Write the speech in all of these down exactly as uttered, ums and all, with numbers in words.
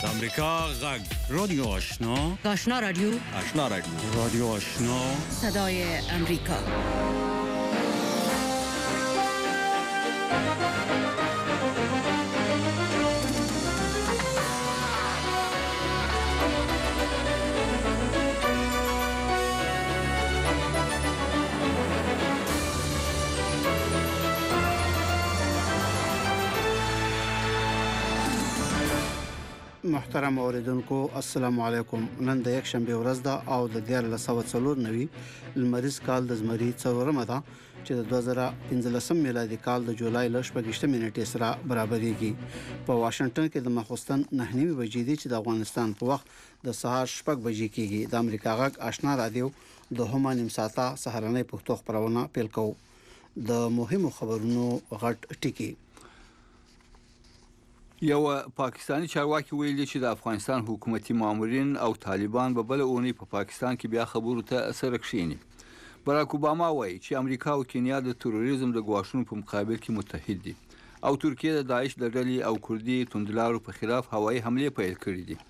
د امریکا غږ رادیو آشنا آشنا رادیو آشنا رادیو رادیو آشنا صدای امریکا. محترم اوریدونکو السلام علیکم. نن د یک شنبه ورځ ده او د دیار لسو څلور نوي لمریز کال د زمری څلورمه ده چې د دوه زره پنځلسم میلادي کال د جولای ل شپږ نیټې سره برابرېږي. په واشنگټن کې د مخوستن نه نیمه بجې دي چې د افغانستان په وخت د سهار شپږ بجې کېږي. د امریکا غږ آشنا رادیو د هما نیم ساعته سهارنۍ پښتو خبرونه پیل کوو. د مهمو خبرونو غټ ټکی. یو پاکستانی چارواکي ویلي چې د افغانستان حکومتي مامورین او طالبان به بل اونۍ په پاکستان کې بیا خبرو ته سره کښیني. باراک اوباما وایي چې امریکا او کینیا د تروریزم د ګواښونو په مقابل کې متحد دي او ترکیه د داعش د ډلې او کردي توندلارو په خلاف هوایي حملې پیل کړې دي.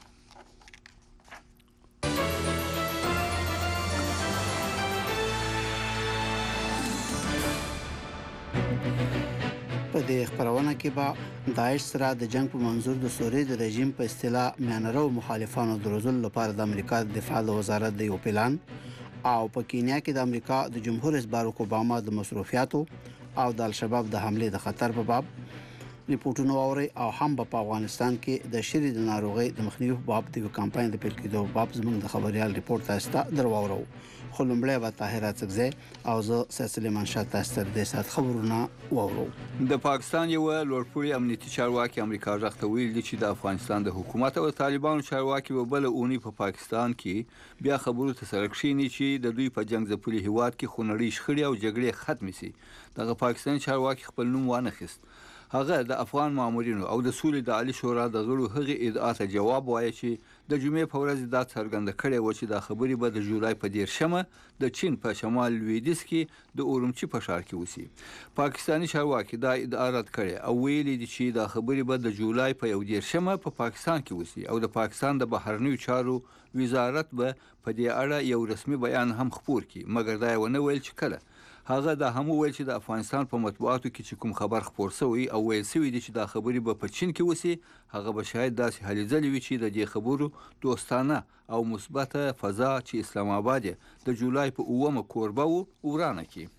په دې خبرونه کې به داعش سره د جنگ په منظور د سوریې د رژیم په اصطلاح میانرو مخالفانو دروزل لپاره د امریکا د دفاع وزارت د یو پلان او په کینیا کې د امریکا د جمهور رئیس باراک اوباما د مصروفیاتو او د الشباب د حمله د خطر په باب ریپورتونه اوري او هم په افغانستان کې د شری د ناروغي د مخنیوي په باب د کمپاین د پیل کېدو په باب زموږ د خبريال ریپورت تاسو درواورو. خلمبله به طاهره څخه او زه سلیمان شاه تاسو د سات خبرونه وورو. د پاکستان یو لوړپوړي امنیتي چارواکي امریکا غوښته ویل دي چې د افغانستان د حکومت او طالبانو چارواکي په بل اونۍ په پاکستان کې بیا خبرو ته سره کښیني چې د دوی په جنگ ځپلي هیواد کې خونړۍ شخړې او جګړې ختم شي. دغه پاکستاني چارواکي خپل نوم وانه خست. هغه د افغان مامورینو او د سولې د عالی شورا د غړو هغه ادعا ته جواب وایي چې د جمعې په ورځ دا څرګنده کړې و چې د خبرې به د جولای په دیرشمه د چین په شمال لویدیځ کې د اورمچي په ښار کې وسی. پاکستانی چارواکي دا ادعا رد کړې او ویلي دي چې د خبرې به د جولای په یو دیرشمه په پاکستان کې وسی او د پاکستان د بهرنیو چارو وزارت به په دې اړه یو رسمي بیان هم خپور کړي، مګر دا ونه ویل چې کله. هغه دا هم ویل چې د افغانستان په مطبوعاتو کې چې کوم خبر خپور شوی او ویل شوی دی چې دا خبرې به په چین کې وسی، هغه به شاید داسې هلې ځلې وي چې د دې خبرو دوستانه او مثبته فضا چې اسلام آباد د جولای په اوومه کوربه و ورانه کړي.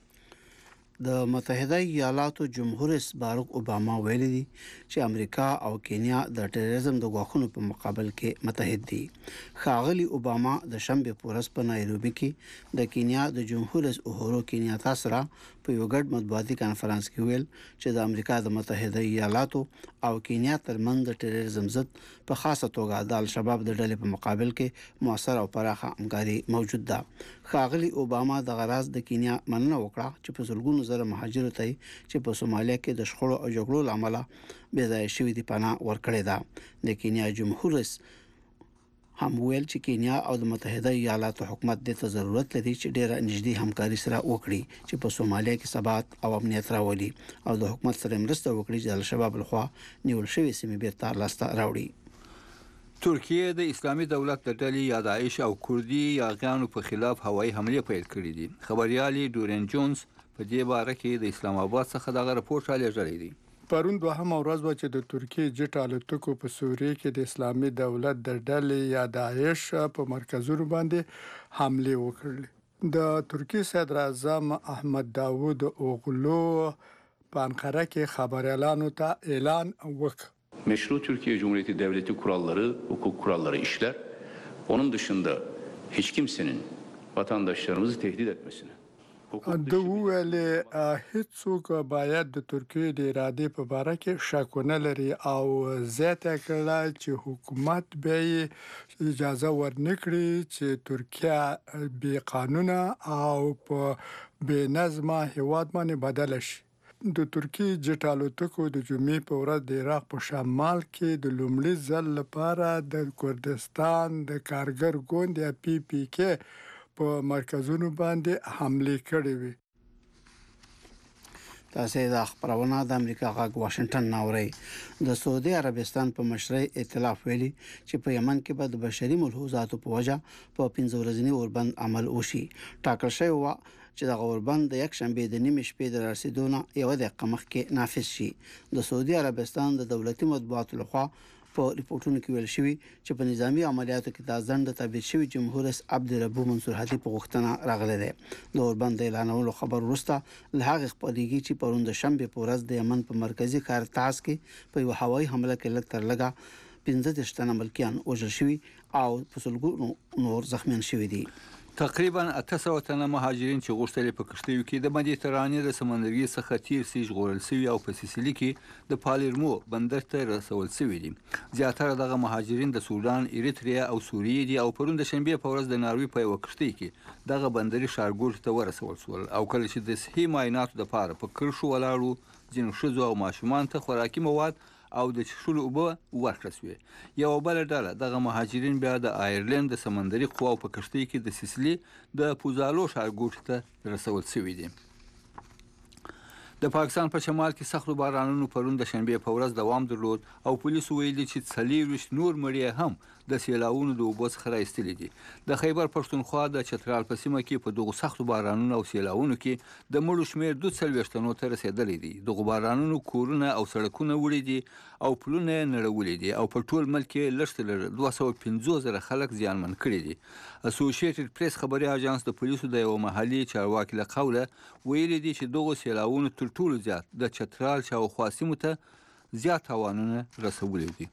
د متحده ایالاتو جمهور رئیس باراک اوباما ویلي دي چې امریکا او کینیا د ټیرریزم د غواخونو په مقابل کې متحد دي. ښاغلي اوباما د شنبه په ورځ په نایروبي کې د کینیا د جمهور رئیس اوهورو کینیاتا سره په یو ګډ مطبوعاتي کانفرنس کې ویل چې د امریکا د متحده ایالاتو او کینیا ترمنځ د ټیرریزم ضد په خاصه توګه د الشباب د ډلې په مقابل کې موثر او پراخه همکاري موجود ده. ښاغلي اوباما د غراز د کینیا مننه وکړه چې په زلګونو زره مهاجرو ته چې په سومالیا کې د شخړو او جګړو لامل بې ځای شوي دي پناه ورکړې ده. د کینیا جمهور رئیس هم ویل چې کینیا او د متحده ایالاتو حکومت د ته ضرورت لري چې ډیره نږدې همکاري سره وکړي چې په سومالیا کې ثبات او امنیت راولي او د حکومت سره مرسته وکړي چې د الشباب لخوا نیول شوی سیمې بیرته لاسته راوړي. ترکیه د اسلامي دولت د ډلې یا داعش او کردي یاغیانو په خلاف هوایي حمله پیل کړې دي. خبريالي ډورین جونز په دې باره کې د اسلام آباد څخه دغه راپور را لېږلی دی. پرون دوهمه ورځ و چې د ترکیې جټ الوتکو په سوریې کې د اسلامي دولت د ډلې یا داعش په مرکزونو باندې حمله وکړلې. د ترکیې صدر اعظم احمد داوود اوغلو په انقره کې خبريالانو ته اعلان وکړ. Meşru Türkiye Cumhuriyeti Devleti kuralları, hukuk kuralları işler. Onun dışında hiç kimsenin vatandaşlarımızı tehdit etmesine. د ویل هیڅوک باید د ترکیې د ارادې په اړه کې شک نه لري او زیاته کړه چې حکومت به اجازه ورنکړي چې ترکیه بې قانونه او په بې نظمه هیواد باندې بدل شي. د ترکیې جټ الوتکو د جمعې په ورځ د عراق په شمال کې د لومړي ځل لپاره د کردستان د کارګر ګوند یا پی پی کې په مرکزونو باندې حمله کړې وي. تاسو د خبرونه د امریکا غاګ واشنگټن ناوړي د سعودي عربستان په مشرۍ ائتلاف ویلي چې په یمن کې به د بشري ملحوظاتو په وجه په پنځه ورځنی اوربند عمل وشي. ټاکل شوی و چې د اوربند د یک شنبه د نیمه شپې د رسیدونه یو د قمخ کې نافذ شي. د سعودي عربستان د دولتي مطبوعاتو لخوا په ریپورتونو کې ویل شوی چې په نظامی عملیاتو کې د ځند تابع شوی جمهور رئیس عبدالربو منصور هادي په غوښتنه راغلی دی. د اوربند اعلانولو خبر وروسته له هغه خبرېږي چې پرون د شنبه په ورځ د یمن په مرکزی ښار تعز کې په یو هوایي حمله کې لږ تر لږه پنځه دېرش تنه ملکیان وژل شوي او په سلګونو نور زخمیان شوي دي. تقریبا اته سوه تنه مهاجرین چې غوښتل په کشتیو کې د مدیترانې د سمندرګي څخه تیر سي ژغورل شوي او په سیسیلي کې د پالرمو بندر ته رسول شوي دي. زیاتره دغه مهاجرین د سودان، ایریتریا او سوریې دي او پرون د شنبه په ورځ د ناروی په یو کشتۍ کې دغه بندري ښارګوټ ته ورسول شول او کله چې د صحي معایناتو لپاره په کرښو ولاړو ځینو ښځو او ماشومان ته خوراکي مواد او د چښلو اوبه ورکړل شوې. یو بل ډله دغه مهاجرین بیا د آیرلند د سمندري قواو په کشتۍ کې د سیسلی د پوزالو ښارګوټ ته رسول شوي دي. د پاکستان په شمال کې سختو بارانونو پرون د شنبه په ورځ دوام درلود او پولیسو ویلي چې څلوېښت نور مړي هم د سیلاوونو د اوبو څخه راایستلي دي. د خیبر پښتونخوا د چترال په سیمه کې په دغو سختو بارانونو او سیلاوونو کې د مړو شمېر دوه څلوېښت تنو ته رسېدلی دی. دغو بارانونو کورونه او سړکونه وړي دي او پلونه یې نړولي دي او په ټول ملک کې لږ تر لږه دوه سوه پنځوس زره خلک زیانمن کړي دي. اسوسییټډ پریس خبري اژانس د پولیسو د یو محلي چارواکي له قوله ویلي دي چې دغو سیلاوونو تر ټولو زیات د چترال شاوخوا سیمو ته زیات تاوانونه رسولي دي.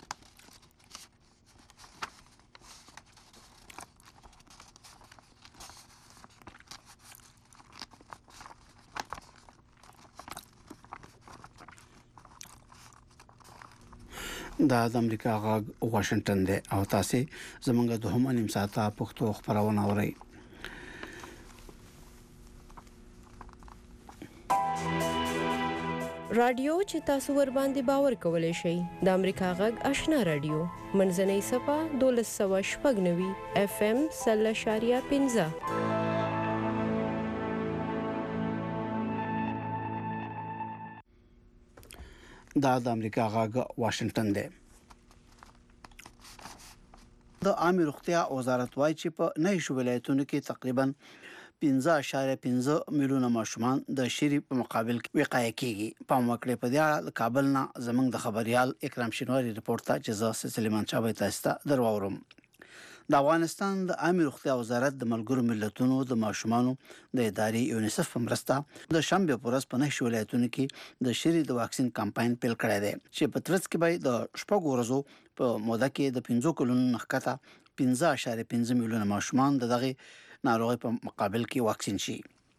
دا د امریکا غاګ واشنگټن دی او تاسو زمونږ د هم نیم ساعته پښتو خبرونه اورئ. رادیو چې تاسو ور باندې باور کولای شئ د امریکا غږ آشنا رادیو منځنۍ صفه دولس سوه شپږ نوي اف ام سل اشاریه پنځه. دا د امریکا غاګ واشنگټن دی. د عامه روغتیا وزارت وايي چې په نهه ولایتونو کې تقریبا پنځه اشاریه پنځه میلیونه ماشومان د شری په مقابل کې وقایع کیږي. په مکړه په دی د کابل نه زمنګ د خبريال اکرام شینواری رپورت ته جزا سلیمان چابه تاسو ته درواورم. د افغانستان د عامه روغتیا وزارت د ملګرو ملتونو د ماشومانو د ادارې یونیسف په مرسته د شنبه په ورځ په نهه ولایتونو کې د شری د واکسین کمپاین پیل کړی دی چې په ترڅ کې به د شپږ ورځو په موده کې د پنځه کلونو نخکته پنځه اشاریه پنځه میلیونه ماشومان دغه ناروغي په مقابل کې واکسین شي.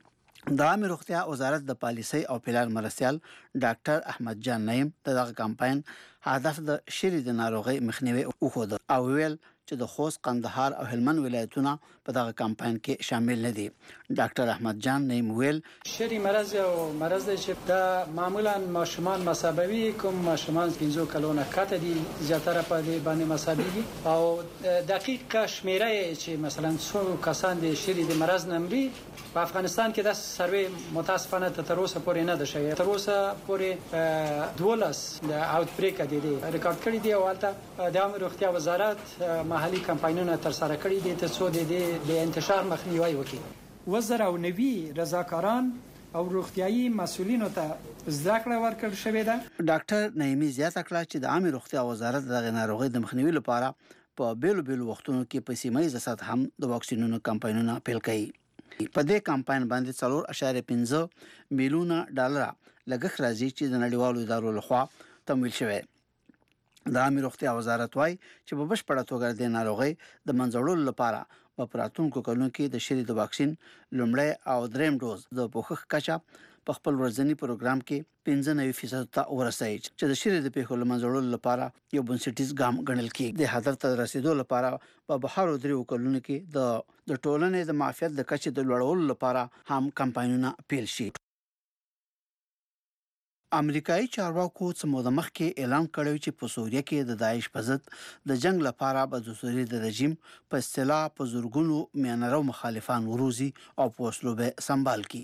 د عامه روغتیا وزارت د پالیسي او پلان مرستيال ډاکټر احمد جان نعیم دغه کمپاین هدف د شری د ناروغي مخنیوي وکړ او ویل چې د خوست، قندهار او هلمند ولایتونه په دغه کمپاین کې شامل نه دي. ډاکټر احمد جان نعیم ویل شری مرض او مرض چې د معمولا ماشومان مصابوي کوم ماشومان پنځه کلونه کاته دي زیاتره په دې باندې مصابيږي او دقیق شمیره چې مثلا څو کسان د شری د مرض نمري په افغانستان کې د سروي متاسفانه تر اوسه پورې نه ده شوی. تر اوسه پورې دولس د اوټ بریک د دې ریکارډ کړی دی او البته د عامه روغتیا وزارت محلي کمپاینونه تر سره کړی دي ته څو د د انتشار مخنیوي وکړي. وزر او نوي رضاکاران او روغتيایي مسؤلینو ته زده کړه ورکړل شوې ده. ډاکټر نعیمي زیاته کړه چې د عامه روغتیا وزارت د ناروغي د مخنیوي لپاره په بیلو بیلو وختونو کې په سیمایي سطح هم د واکسینونو کمپاینونه پیل کړي. په دې کمپاین باندې څلور اشاریه پنځه میلیونه ډالر لګښت راځي چې د نړیوالو ادارو لخوا تمویل شوی. د عامه روغتیا وزارت وايي چې په بشپړه توګه د ناروغي د منځوړلو لپاره په پراتونکو کلونو کې د شری د واکسین لومړی او دریم ډوز د پوښښ کچا په خپل ورځنی پروګرام کې پنځه نوي فیصد ته ورسېږي چې د شری د پیښو منځوړلو لپاره یو بنسټیز ګام ګڼل کېږي. د هدف ته رسیدو لپاره په بهر درې کلونو کې د د ټولنې د معافیت د کچې د لوړولو لپاره هم کمپاینونه پیل شي. امریکایي چارواکو څه موده مخکې اعلان کړی چې په سوریه کې د داعش په ضد د جنگ لپاره به د سوریې د رژیم په اصطلاح په زورګونو میانرو مخالفان وروزي او په وسلو به سنبال کی.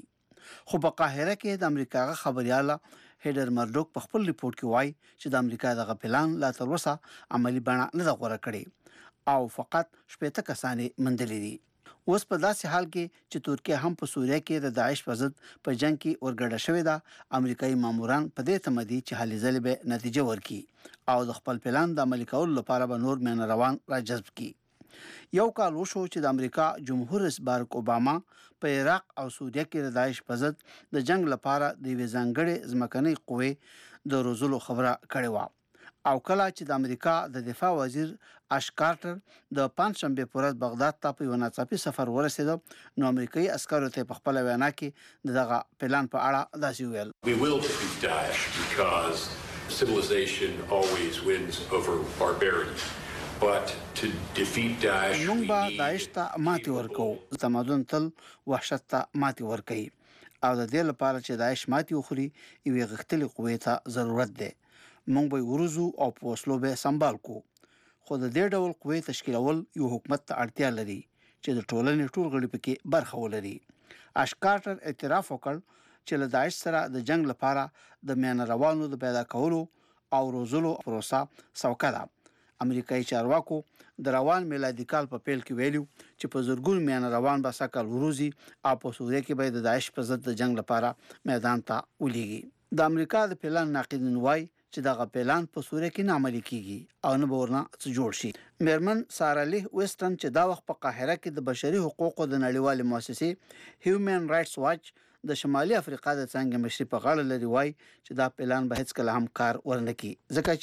خو په قاهره کې د امریکا خبرياله هیډر مرډوک په خپل ریپورت کې وایي چې د امریکا د غپلان لا تر اوسه عملی بڼه نه ده غوړه کړې او فقط شپږ کسانې مندلې دي. اوس په داسې حال کې چې ترکیه هم په سوریه کې د داعش په ضد په جنگ کې ورګډه شوې ده، امریکایي ماموران په دې تمه دي چې هلې ځلې به نتیجه ورکړي او د خپل پلان د عملي کولو لپاره به نور مین روان راجذب کړي. یو کال وشو چې د امریکا جمهور رئیس باراک اوباما په عراق او سوریه کې د داعش په ضد د جنگ لپاره د یوې ځانګړې ځمکنۍ قوې د روزلو خبره کړې وه او کله چې د امریکا د دفاع وزیر اش کارټر د پنځشنبه پر ورځ بغداد ته په یو ناڅاپي سفر ورسېد، نو امریکایي عسکرو ته په خپل وینا کې دغه پلان په اړه داسې ویل: We will defeat Daesh because civilization always wins over barbarity. But to defeat Daesh, موږ به داعش ته ماتې ورکو، تمدن تل وحشت ته ماتې ورکوي او د دې لپاره چې داعش ماتې وخوري یوې غښتلې قوې ته ضرورت دی. موږ به ورزو او په وسلو به سنبال کو، خو د دې ډول قوې تشکیلول یو حکومت ته اړتیا لري چې د ټولنې ټول غړي پکې برخه ولري. اش کارټر اعتراف وکړ چې له داعش سره د جنگ لپاره د میان روانو د پیدا کولو او روزلو پروسه سوکه ده. امریکایي چارواکو د روان میلادي کال په پیل کې ویلو چې په زورګون میان روان به سکل وروزي او په سوریه کې به د داعش په ضد د جنگ لپاره میدان ته ولېږي. د امریکا د پلان ناقدین وایي چې دغه پلان په سوریه کې نه عملي کیږي او نه به ورنه څه جوړ شي. میرمن سارا لی ویسټن چې دا وخت په قاهره کې د بشري حقوقو د نړیوالې مؤسسې هیومن رائټس واچ د شمالي افریقا د څنګه مشري په غاړه لري وایي چې دا پلان به هیڅ کله هم کار ورنکړي، ځکه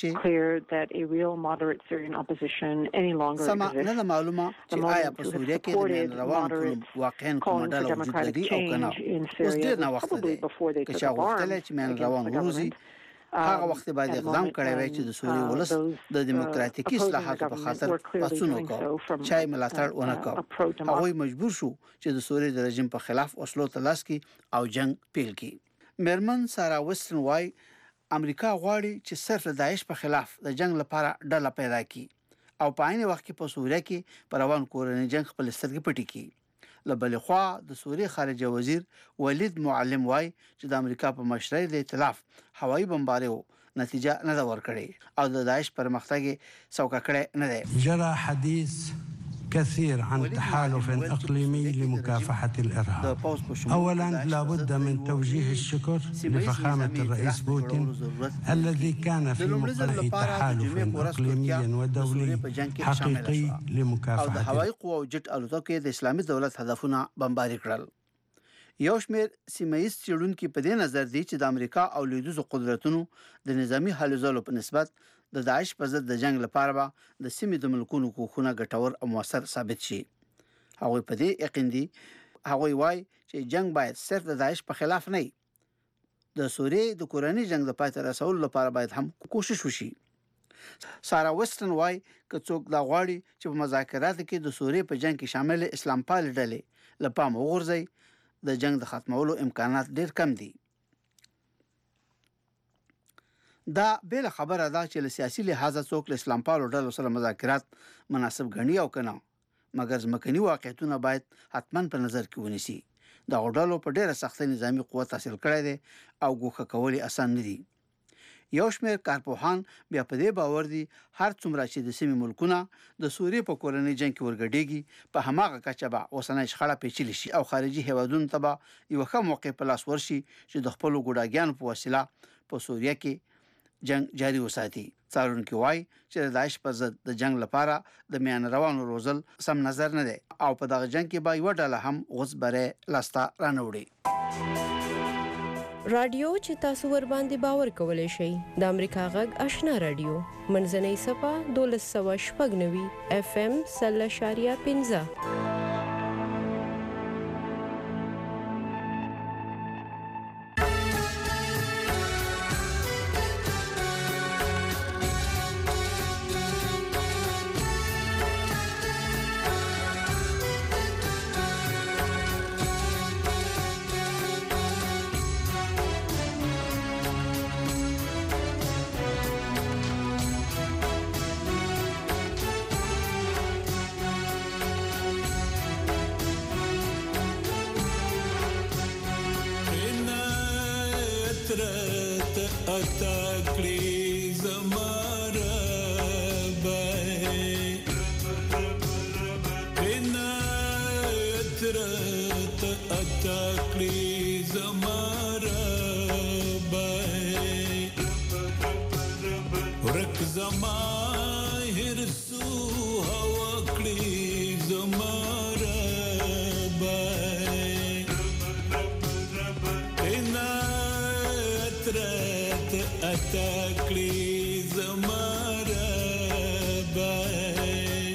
چې سما نه د معلومه چې آیا په سوریه کې د میان روان واقعا کومه ډله وجود لري او کنه. اوس ډېر نه وخت دی که چا غوښتل چې میان روان وروزي، هغه وخت باید اقدام کړی وای چې د سوریې ولس د دیموکراتیکي اصلاحاتو په خاطر پاڅون وکړي، چای ملاتړ ونه کړ. هغوی مجبور شو چې د سوریې د رژیم په خلاف وسلو ته لاس کړي او جنگ پیل کړي. میرمن سارا ویسټن وای امریکا غواړي چې صرف د داعش په خلاف د جنگ لپاره ډله پیدا کړي او په عین وخت کې په سوریه کې پر روان کورنۍ جنگ خپل سترګې پټې کړي. لبل خوا د سوریې خارجه وزیر ولید معلم وای چې د امریکا په مشرۍ د ائتلاف هوایي بمباریو نتیجه نه دا ورکړي او د داعش پرمختګ څوکه کړي نه دی. جرى حديث كثير عن تحالف إقليمي لمكافحة الإرهاب. أولا لابد من توجيه الشكر لفخامة الرئيس بوتين الذي كان في مقنع تحالف إقليمي ودولي حقيقي لمكافحة. د هوایي قوو جټ الوتکې د اسلامي دولت هدفونه بمباري کړل. یو شمېر سیمه‌ییز څېړونکي په دې نظر دي چې د امریکا او لویدیځو قدرتونو د نظامی هلو ځلو په نسبت د داعش په ضد د جنگ لپاره به د سیمې د ملکونو کوښښونه ګټور او موثر ثابت شي. هغوی په دې یقین دي، هغوی وایي چې جنگ باید صرف د داعش په خلاف نه وي، د سوریې د کورنۍ جنگ د پای ته رسولو لپاره باید هم کوشش وشي. سارا ویسټن وایي که څوک دا غواړي چې په مذاکراتو کې د سوریې په جنگ کې شامل اسلام پال ډلې له پامه وغورځي، د جنگ د ختمولو امکانات ډیر کم دي. دا بل خبره ده چې له سیاسي لحاظه څوک له اسلام پالو ډلو سره مذاکرات مناسب ګڼي او کنه، مګر ځمکني واقعیتونه باید حتما په نظر کې ونیسي. دا ډلو په ډیره سخت نظامی قوت حاصل کړی دی او ګوښه کول آسان نه دي. یو شمېر کارپوهان بیا په دې باور دي هر څومره چې د سیمې ملکونه د سوریې په کورنۍ جنگ کې ورګډېږي، په هماغه کچه به اوسنۍ شخړه پیچلې شي او خارجي هیوادونو ته به یو ښه موقع په لاس ورشي چې د خپلو ګوډاګیانو په وسیله په سوریه کې جنگ جاری وساتي. څارونکي وایي چې د داعش په ضد د جنگ لپاره د میان روانو روزل سم نظر نه دی او په دغه جنگ کې به یو ډله هم غوڅ بره لاسته رانوړي. رادیو چې تاسو ور باندې باور کولای شئ د امریکا غږ آشنا رادیو منځنۍ صفه دولس سوه شپږ نوي اف ام سل اشاریه پنځه. اتاکلی زماره بای عنایت رت اتاکلی زماره بای ورک زمان هرسو هوا کلی زماره بای عنایت رت اتاکلی زماره بای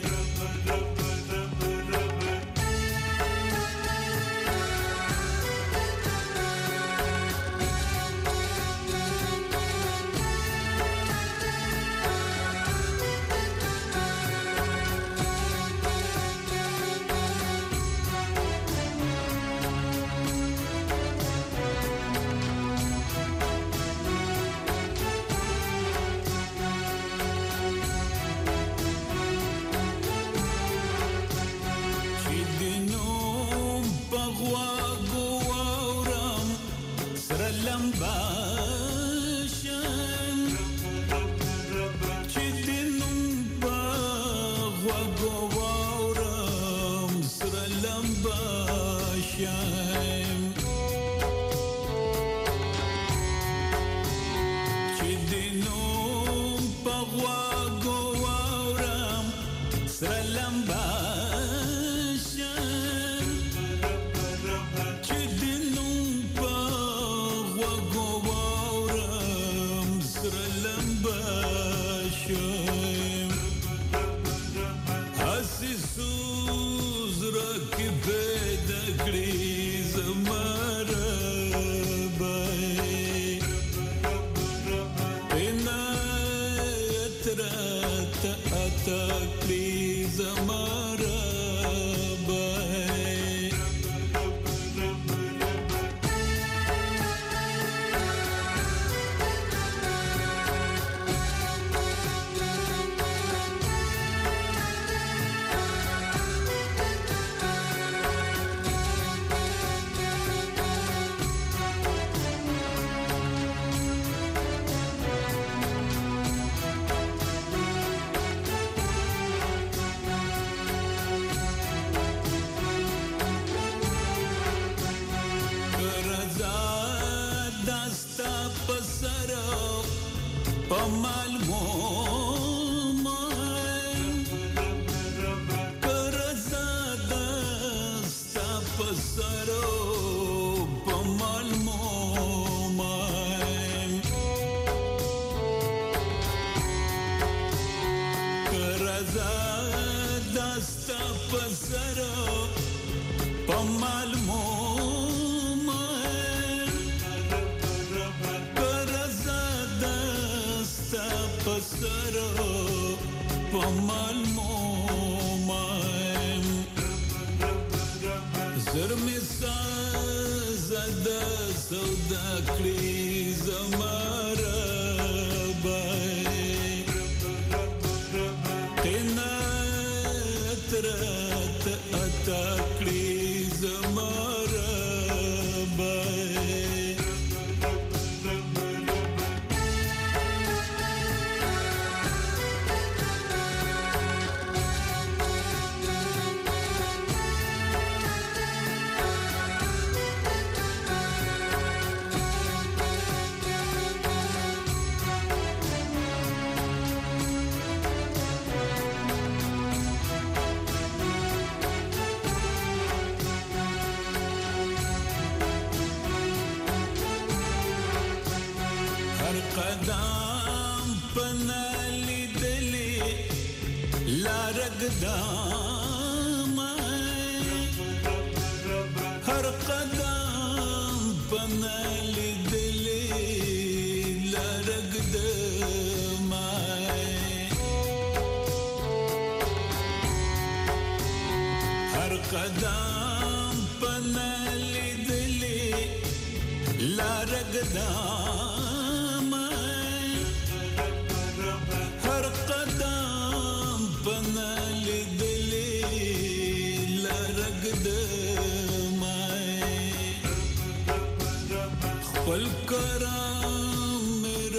خپل کرام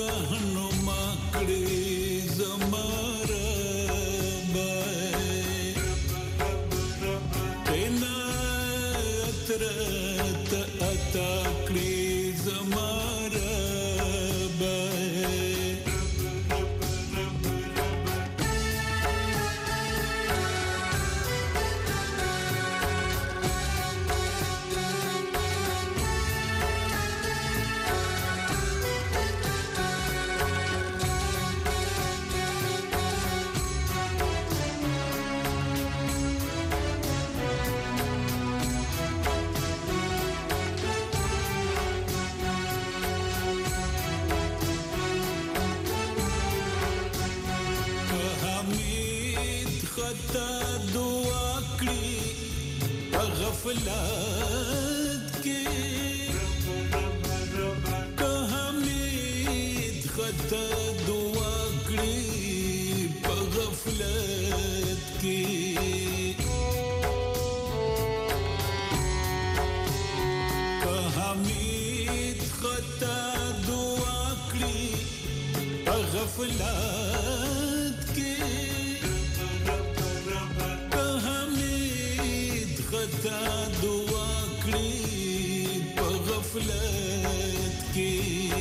خطا دعا کړی په غفلت کې که حمید خطا دعا کړی په غفلت کې که حمید خطا دعا کړی په غفلت کې که حمید خطا دعا کړی په غفلت کې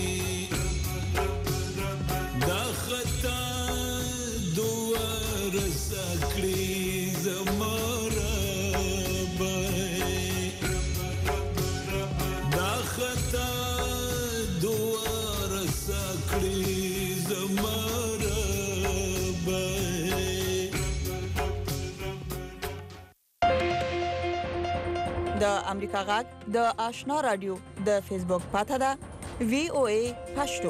دا خطا دعا رسا کړی زماره دا خطا دعا رسا کړی زماره د امریکا غږ د آشنا رادیو د فیسبوک پاڼه ده وی او ای پښتو.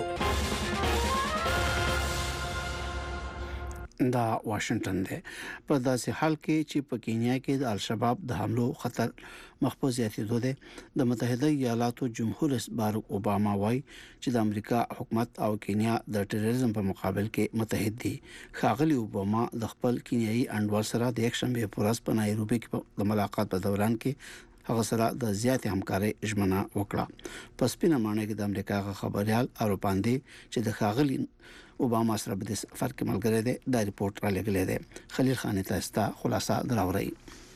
دا واشنگټن دی. په داسې حال کې چې په کینیا کې د الشباب د حملو خطر مخفوظ زیاتېدو دی، د متحده ایالاتو جمهور رئیس باراک اوباما وایي چې د امریکا حکومت او کینیا د ټیرریزم په مقابل کې متحد دي. ښاغلي اوباما د خپل کینیایي انډوال سره د یک شنبه په ورځ په نایروبي کې د ملاقات په دوران کې هغه سره د زیاتې همکارۍ ژمنه وکړه. په سپینه مانه کې د امریکا خبريال اروپاندي چې د ښاغلي اوباما سره په سفر کې ملګری دی دا ریپورت را لګلې ده. خلیل خان تاسو خلاصه دراوړی.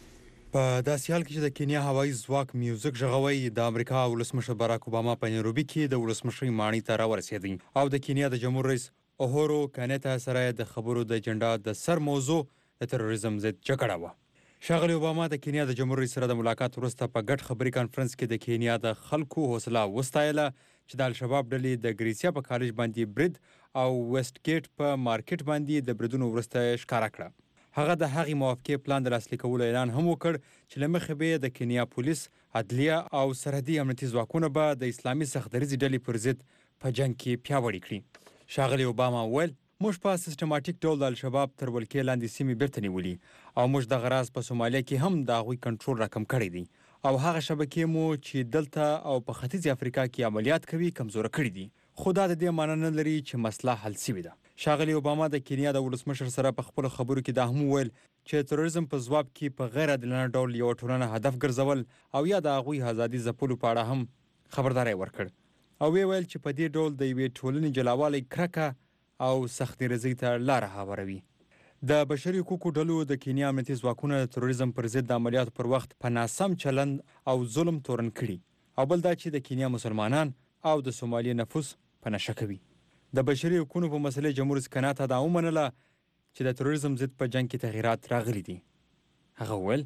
په داسې حال کې چې د کینیا هوایي ځواک میوزیک ژغوي، د امریکا ولسمشر باراک اوباما په نایروبي کې د ولسمشرۍ ماڼۍ ته راورسېدی او د کینیا د جمهور رئیس اوهورو کنیتا سره د خبرو د اجنډا د سر موضوع د تروریزم ضد جګړه و. ښاغلي اوباما د کینیا د جمهور رئیس سره د ملاقات وروسته په ګډ خبري کانفرنس کې د کینیا د خلکو حوصله وستایله چې د الشباب ډلې د ګریسیا په کالج باندې برید او ویسټ ګیټ په مارکیټ باندې د بریدونو وروسته ښکارا کړه. هغه د هغې موافقې پلان د لاسلیک کولو اعلان هم وکړ چې له مخې به د کینیا پولیس، عدلیه او سرحدي امنیتي ځواکونه به د اسلامي سختدریځې ډلې پر ضد په جنګ کې پیاوړي کړي. ښاغلي اوباما وویل موږ په سیستماتیک ډول د الشباب تر ولکې لاندې سیمې بیرته نیولي او موږ دغه راز په سومالیا کې هم د هغوی کنټرول راکم کړی دی او هغه شبکې مو چې دلته او په ختیځ افریقا کې عملیات کوي کمزوره کړي دي، خو دا د دې معنی نه لري چې مسله حل شوې ده. ښاغلي اوباما د کینیا د ولسمشر سره په خپلو خبرو کې دا هم وویل چې تروریزم په ځواب کې په غیر عادلانه ډول یوه ټولنه هدف ګرځول او یا د هغوی ازادي ځپلو په اړه هم خبرداری ورکړ او ویې ویل چې په دې ډول د یوې ټولنې جلاوالی کرکه او سختي رضی ته لاره هواروي. د بشري حقوقو ډلو د کینیا امنیتي ځواکونه د تروریزم پر ضد د عملیاتو پر وخت په ناسم چلند او ظلم تورن کړي او بل دا چې د کینیا مسلمانان او د سومالي نفوس په نشه کوي. د بشري حقوقو په مسلې جمهور رئیس کناتا دا ومنله چې د تروریزم ضد په جنگ کې تغیرات راغلي دي. هغه وویل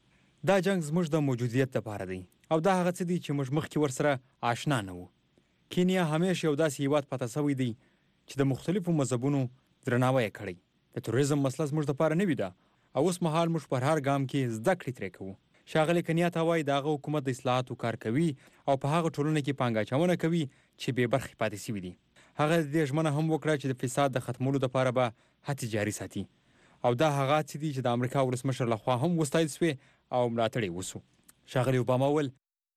دا جنگ زموږ د موجودیت لپاره دی او دا هغه څه دي چې موږ مخکې ورسره آشنا نه وو. کینیا همیشه یو داسې هیواد پاتې شوی دی چې د مختلفو مذهبونو درناوی یې کړی. د تروریزم مسله زموږ لپاره نوې ده او اوس مهال موږ پر هر ګام کې زده کړې ترې کوو. ښاغلي کنیاتا وایي د هغه حکومت د اصلاحاتو کار کوي او په هغه ټولنه کې پانګه اچونه کوي چې بې برخې پاتې شوي دي. هغه د دې ژمنه هم وکړه چې د فساد د ختمولو لپاره به هڅې جاري ساتي او دا هغه هڅې دي چې د امریکا ولسمشر لخوا هم وستایل شوې او ملاتړ یې وسو. ښاغلي اوباما وویل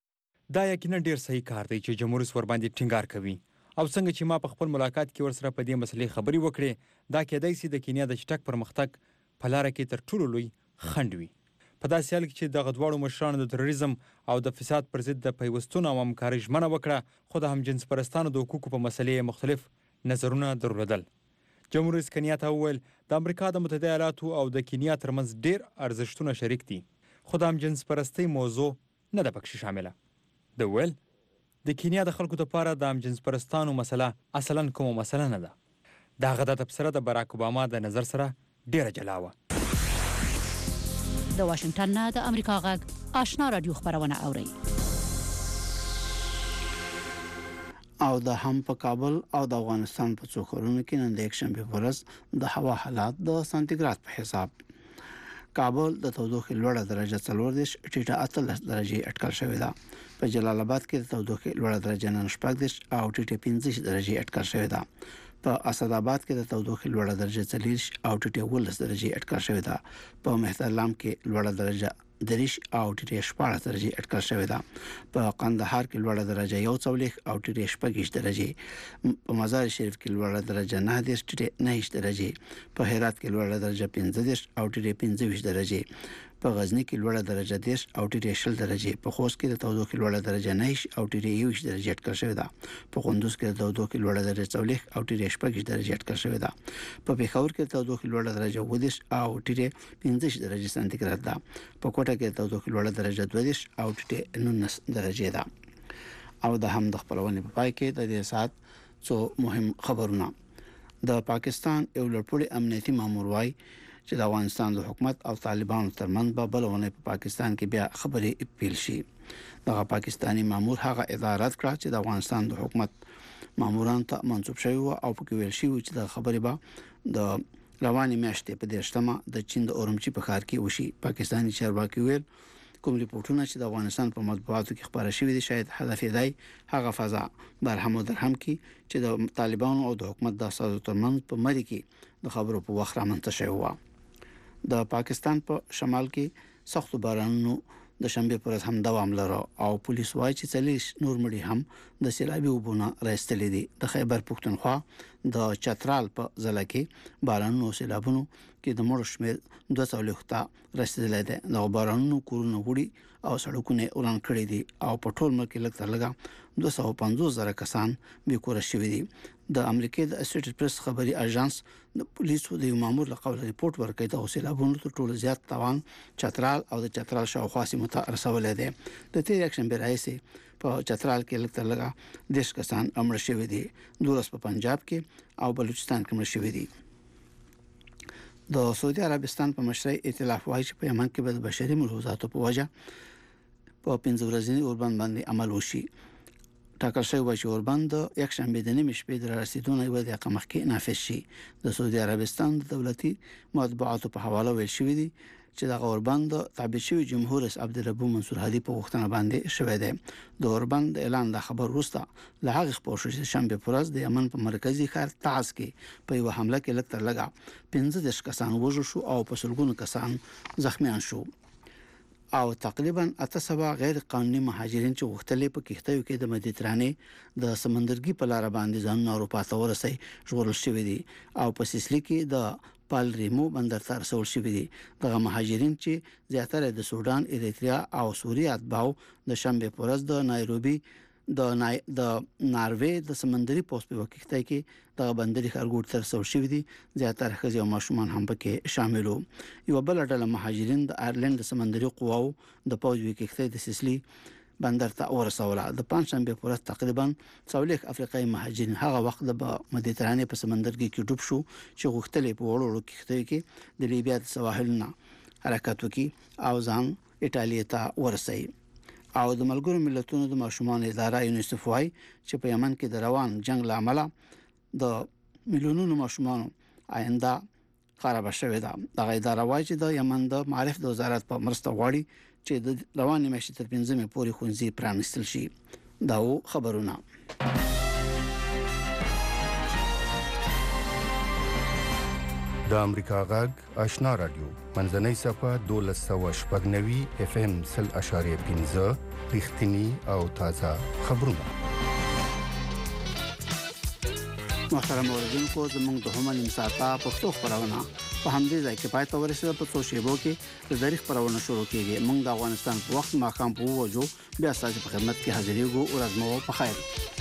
دا یقینا ډېر صحیح کار دی چې جمهور رئیس ورباندې ټینګار کوي او څنګه چې ما په خپل ملاقات کې ورسره په دې مسلې خبرې وکړې دا کېدای شي د کینیا د چټک پرمختګ په لاره کې تر ټولو لوی خنډ وي. په داسې حال کې چې دغه دواړو مشرانو د تروریزم او د فساد پر ضد د پیوستون او همکارۍ ژمنه وکړه، خو د همجنس پرستانو د حقوقو په مسلې مختلف نظرونه درلودل. جمهور رئیس کنیاتا وویل د امریکا د متحده ایالاتو او د کینیا ترمنځ ډېر ارزښتونه شریک دي، خو د همجنس پرستۍ موضوع نه ده پکې شامله. د ویل د کینیا د خلکو لپاره د همجنس پرستانو مسله اصلا کومه مسله نه ده. دغه د تبصره د باراک اوباما د نظر سره ډیره جلا وه. د واشنگټن نه د امریکا غږ آشنا رادیو خبرونه اوري. او د هم په کابل او د افغانستان په څو ښارونو کې نن د یک شنبه په ورځ د هوا حالات د سانتیګراد په حساب. کابل د تودوخې لوړه درجه څلور دېرش ټیټه اتلس درجې اټکل شوې ده. په جلال آباد کې د تودوخې لوړه درجه نن شپږ دېرش او ټیټه پنځه دېرش درجې اټکل شوې ده. په اسد آباد کې د تودوخې لوړه درجه څلور او ټیټه ولس درجه اټکل شوې ده. په مهترلام کې لوړه درجه دریش او ټیټه شپږ درجه اټکل شوې ده. په قندهار کې لوړه درجه یو څولېخ او ټیټه شپږ درجه. په مزار شریف کې لوړه درجه نه دیش ټیټه نه درجه. په هرات کې لوړه درجه پنځه دیش او ټیټه پنځه درجه. په غزنی کې لوړه درجه دیش او ټیټه شل درجه. په خوست کې د تودوخې لوړه درجه نه او ټیټه یو درجه اټکل شوې ده. په کندوز کې د تودوخې لوړه درجه څولېخ او ټیټه شپږ درجه اټکل شوې ده. په پېښور کې د تودوخې لوړه درجه اووه دیش او ټیټه پنځه درجه سانتیګراد ده. په کوټه کې د تودوخې لوړه درجه دوه دیش او ټیټه نولس درجه ده. او د هم د خبرونې په پای کې د دې سات څو مهم خبرونه. د پاکستان یو لوړپوړی امنیتي مامور وايي چې د افغانستان د حکومت او طالبانو ترمنځ به بلونه په پاکستان کې بیا خبرې پیل شي. دغه پاکستانی مامور هغه اداره کړه چې د افغانستان د حکومت ماموران ته منسوب شوی او په کې ویل شي چې د خبرې به د رواني میاشتې په دیرشتمه د چین د اورمچی په ښار کې وشي. پاکستانی چارواکي ویل کوم ریپورتونه چې د افغانستان په مطبوعاتو کې خبره شوې دي شاید هدف دی هغه فضا برهم او درهم کې چې د طالبانو او د حکومت د اساسو ترمنځ په مری کې د خبرو په وخت رامنځته شوی و. د پاکستان په شمال کې سخت بارانونو د شنبه پر ورځ هم دوام لري او پولیس وايي چې څلور نور مړي هم د سیلابي وبونه راستلې دي. د خیبر پښتونخوا د چترال په ضلع کې بارانونو سیلابونو کې د مړو شمېر دوه څلوېښت ته رسیدلی دی. د بارانونو کورونه وړي او سړکونه وران کړي دي او په ټول ملک کې لږ تر لږه دوه سوه پنځوس زره کسان بې کوره شوي دي. د امریکای د اسوسییټډ پریس خبري اژانس د پولیسو د یو مامور لقب ریپورت ورکړی د سیلابونو تر ټولو زیات تاوان چترال او د چترال شاوخوا سیمو ته رسولې ده. د تیر اکشن برایسي په چترال کې لږ تر لږه دیش کسان امر شوي دي. دولس په پنجاب کې او بلوچستان کې مړ شوي دي. د سعودي عربستان په مشرۍ ائتلاف وايي چې په یمن کې به د بشري ملحوظاتو په وجه په پنځه ورځې اوربند باندې عمل وشي. ټاکل شوی و چې اوربند د یک شنبه د نیمه شپې د رسیدونه یو د مخکې نافذ شي. د سعودي عربستان د دولتي مطبوعاتو په حواله ویل شوی دی چې د اوربند تابع شوی جمهور رئیس عبدالرب منصور هادي په وختونه باندې شوی دی. د اوربند اعلان د خبر وروسته له هغه خبر شو چې شنبه پر ورځ د یمن په مرکزی ښار تعز کې په یو حمله کې لږ تر لږه پنځه دېرش کسان وژل شو او په سلګونو کسان زخمیان شو او تقریبا اته سوه غیر قانوني مهاجرین چې غوښتلې په کښتیو کې د مدیترانې د سمندرګي په لار باندې ځان اروپا ته ورسي ژغورل شوی دي او په سیسلی کې د پال ریمو بندر ته رسول شوی دي. دغه مهاجرین چې زیاتره د سودان، اریتریا او سوریه اتباو د شنبه پر ورځ د نایروبي د نای د ناروې د سمندري پوسټ په وکښتۍ کې د بندري خارګوټ تر څو شوی دي. زیاتره ښځې او ماشومان هم پکې شامل وو. یو بل ډله مهاجرین د آیرلند د سمندري قواو د پوز وکښتۍ د سیسلی بندر ته ورسوله. د پنځشنبه پر ورځ تقریبا څلوېښت افریقایي مهاجرین هغه وخت د مدیترانې په سمندرګي کې ډوب شو چې غوښتلې په وړو وړو کښتۍ کې د لیبیا د سواحلونو حرکت وکړي او ځان ایټالیا ته ورسوي. او د ملګرو ملتونو د ماشومان اداره یونیسف وايي چې په یمن کې د روان جنگ لامل د میلیونونو ماشومان آینده خراب شوې ده. دغه اداره وايي چې د یمن د معارف د وزارت په مرسته غواړي چې د رواني میاشتې تر پنځمې پورې ښوونځي پرانیستل شي. دا و خبرونه. د امریکا غږ آشنا رادیو منځنۍ صفه دولس سوه شپږ نوي اف ام سل اشاریه پنځه رښتینی او تازه خبرونه. محترم اوریدونکو زموږ د هم نیم ساعته پښتو خبرونه په همدې ځای کې پای ته ورسېده. په څو شیبو کې د تاریخ خبرونه شروع کیږي. موږ د افغانستان په وخت ماښام په وجو بیا ستاسو په خدمت کې حاضرېږو. ورځ مو په خیر.